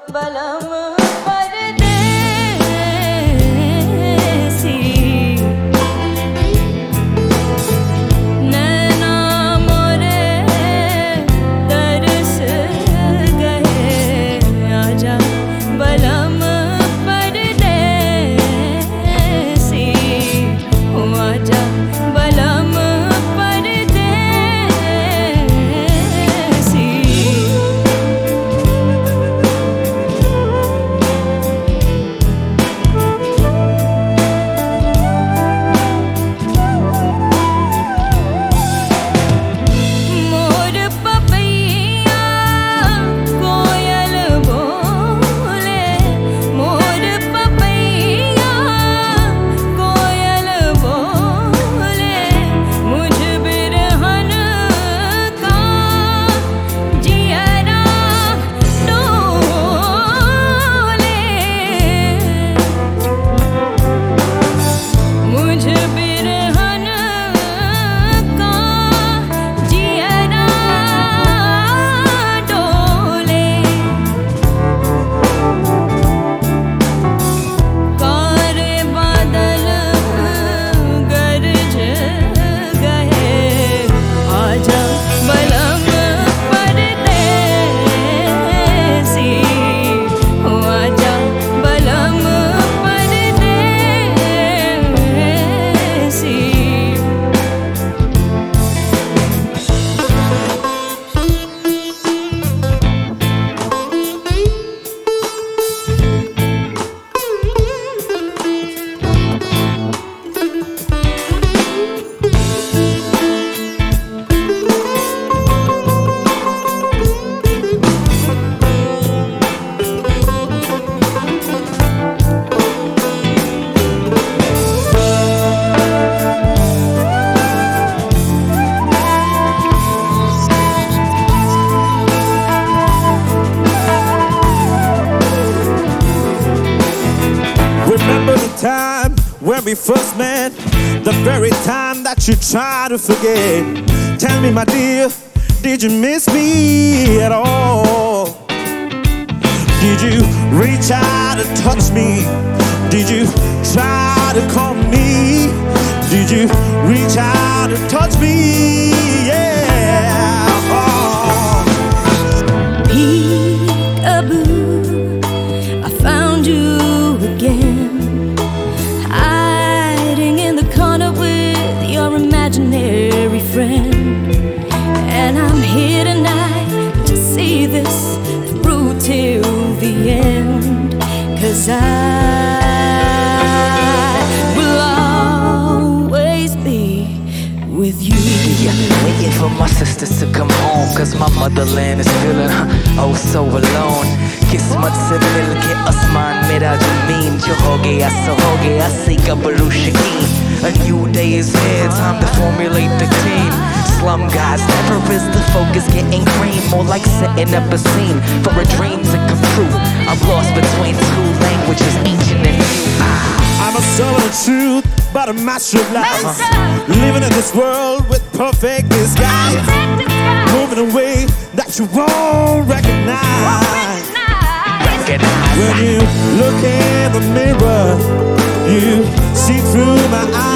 बलम परदेसी नैना मोरे तरस गए आजा बलम परदेसी आजा बलम परदेसी मोर पपैया कोयल बोले मोर पपैया कोयल बोले मुझ बिरहन का जियरा डोले मुझ बिरहन का जियरा डोले कारे बादल गरज गए आजा बलम परदेसी आजा बलम परदेसी Remember the time when we first met, the very time that you tried to forget. Tell me, my dear, did you miss me at all? Did you reach out and touch me? Did you try to call me? Did you reach out and touch me? Yeah. Oh. Peek-a-boo, I found you again, hiding in the corner with your imaginary friend. And I'm here tonight to see this through till the end, 'cause I will always be with you. Yeah, waiting for my sisters to come home, 'cause my motherland is feeling oh so alone. किस्मत से मिल के आसमान मेरा जमीन जो हो गया सो हो गया सी गबरू शकीन. A new day is here, time to formulate the team. Slum guys, never is the focus getting green. More like setting up a scene for a dream to come true. I'm lost between two languages, ancient and new. I'm a soul of the truth, but a master of lies. Living in this world with perfect disguise. Moving in a way that you won't recognize. When you look in the mirror, you see through my eyes.